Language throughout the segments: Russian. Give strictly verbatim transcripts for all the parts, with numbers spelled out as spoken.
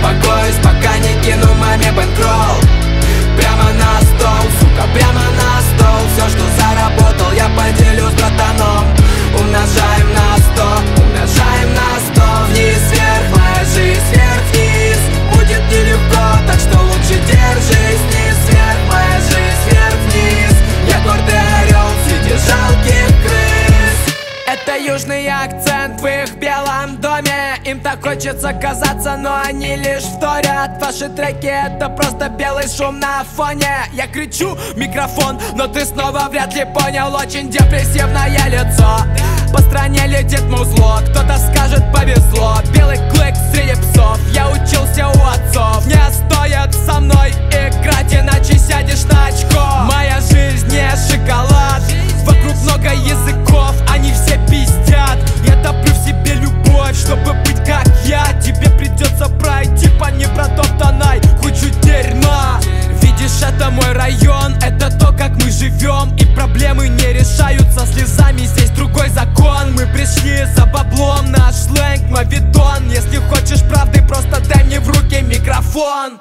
успокоюсь, пока не кину маме бэнкролл. Прямо на стол, сука, прямо на стол. Все, что заработал, я поделю с братаном. Умножаем на сто, умножаем на сто. Вниз, вверх, моя жизнь, вверх, вниз. Будет нелегко, так что лучше держись. Вниз, вверх, моя жизнь, вверх, вниз. Я гордый орел среди жалких крыс. Это южный акцент в их белом доме. Им так хочется казаться, но они лишь вторят. Ваши треки — это просто белый шум на фоне. Я кричу в микрофон, но ты снова вряд ли понял. Очень депрессивное лицо. По стране летит музло, кто-то скажет повезло. Белый клык среди псов, я учился у отцов. Не стоит со мной играть, иначе сядешь на очко. Моя жизнь не шоколад, вокруг много языков, они все пиздят. Я топлю в себе любовь, чтобы быть как я. Тебе придется пройти по непротоптанной кучу дерьма. Видишь, это мой район, это то, как мы живем. И проблемы не решаются слезами, здесь другой закон. Мы пришли за баблом, наш сленг, мавитон. Если хочешь правды, просто дай мне в руки микрофон.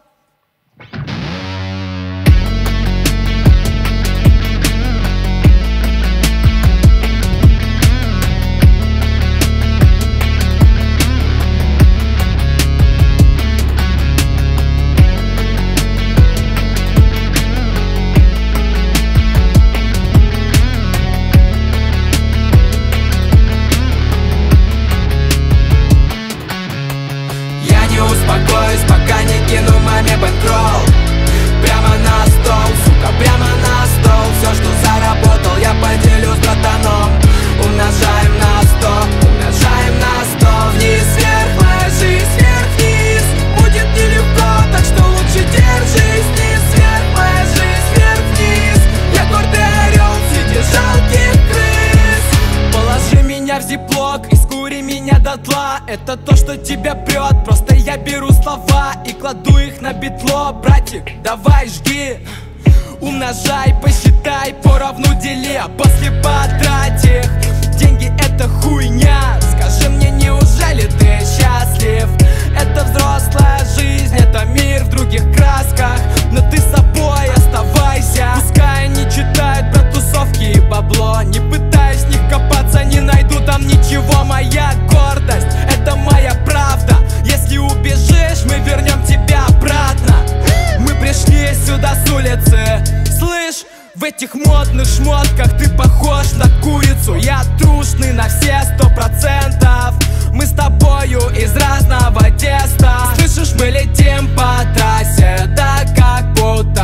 Успокоюсь, пока не кину маме бэнкролл. Прямо на стол, сука, прямо на стол. Все, что заработал, я поделю с братаном. Умножаем на сто, умножаем на сто. Вниз, вверх, моя жизнь, вверх, вниз. Будет нелегко, так что лучше держись. Вниз, вверх, моя жизнь, вверх, вниз. Я гордый орел среди жалких крыс. Положи меня в зиплок и скури меня дотла. Это то, что тебя прет, просто я беру слова и кладу их на битло. Братик, давай жги, умножай, посчитай, поровну дели, а после потрать их. Деньги — это хуйня, скажи мне, неужели ты счастлив? Это взрослая жизнь, это мир в других красках. Но ты собой оставайся. Пускай они читают про тусовки и бабло. Не пытаюсь в них копаться, не найду там ничего. Моя гордость — это моя правда. Если убежишь, мы вернем тебя обратно. Мы пришли сюда с улицы. Слышь, в этих модных шмотках ты похож на курицу. Я трушный на все сто процентов. Мы с тобою из разного теста. Слышишь, мы летим по трассе, так как будто